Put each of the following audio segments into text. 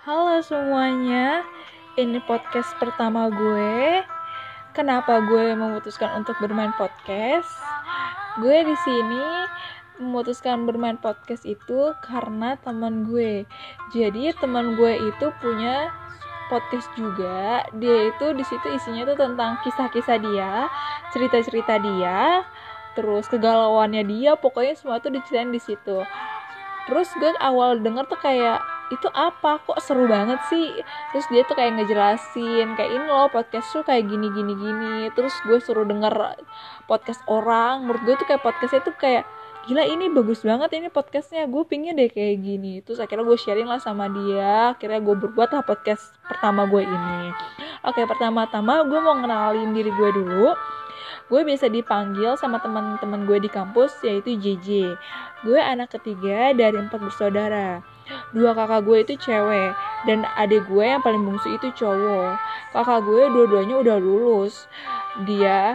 Halo semuanya, ini podcast pertama gue. Kenapa gue memutuskan untuk bermain podcast? Gue di sini memutuskan bermain podcast itu karena teman gue. Jadi teman gue itu punya podcast juga. Dia itu di situ isinya tuh tentang kisah-kisah dia, cerita-cerita dia, terus kegalauannya dia. Pokoknya semua tuh diceritain di situ. Terus gue awal denger tuh kayak itu apa, kok seru banget sih. Terus dia tuh kayak ngejelasin kayak ini loh podcast tuh kayak gini. Terus gue suruh denger podcast orang. Menurut gue tuh kayak podcastnya tuh kayak gila, ini bagus banget ini podcastnya, gue pingin deh kayak gini. Terus akhirnya gue sharing lah sama dia. Akhirnya gue berbuat lah podcast pertama gue ini. Oke, pertama-tama gue mau ngenalin diri gue dulu. Gue biasa dipanggil sama teman-teman gue di kampus, yaitu JJ. Gue anak ketiga dari 4 bersaudara. 2 kakak gue itu cewek, dan adik gue yang paling bungsu itu cowok. Kakak gue dua-duanya udah lulus. Dia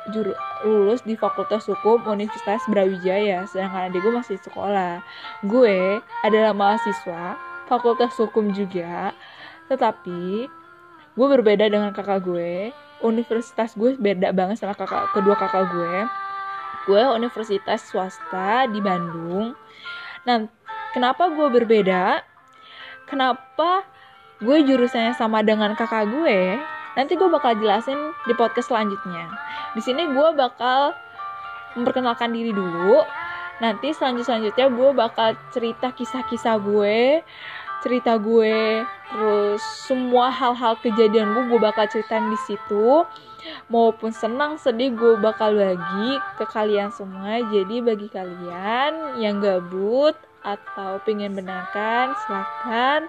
lulus di Fakultas Hukum Universitas Brawijaya, sedangkan adik gue masih sekolah. Gue adalah mahasiswa Fakultas Hukum juga, tetapi gue berbeda dengan kakak gue. Universitas gue beda banget sama kedua kakak gue. Gue universitas swasta di Bandung. Nah, kenapa gue berbeda? Kenapa gue jurusannya sama dengan kakak gue? Nanti gue bakal jelasin di podcast selanjutnya. Di sini gue bakal memperkenalkan diri dulu. Nanti selanjutnya gue bakal cerita kisah-kisah gue, cerita gue, terus semua hal-hal kejadian gue bakal ceritain di situ. Maupun senang sedih gue bakal bagi ke kalian semua. Jadi bagi kalian yang gabut atau pengen mendengarkan, silakan.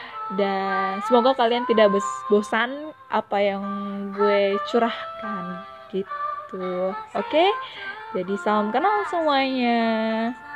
Dan semoga kalian tidak bosan apa yang gue curahkan gitu. Oke? Jadi salam kenal semuanya.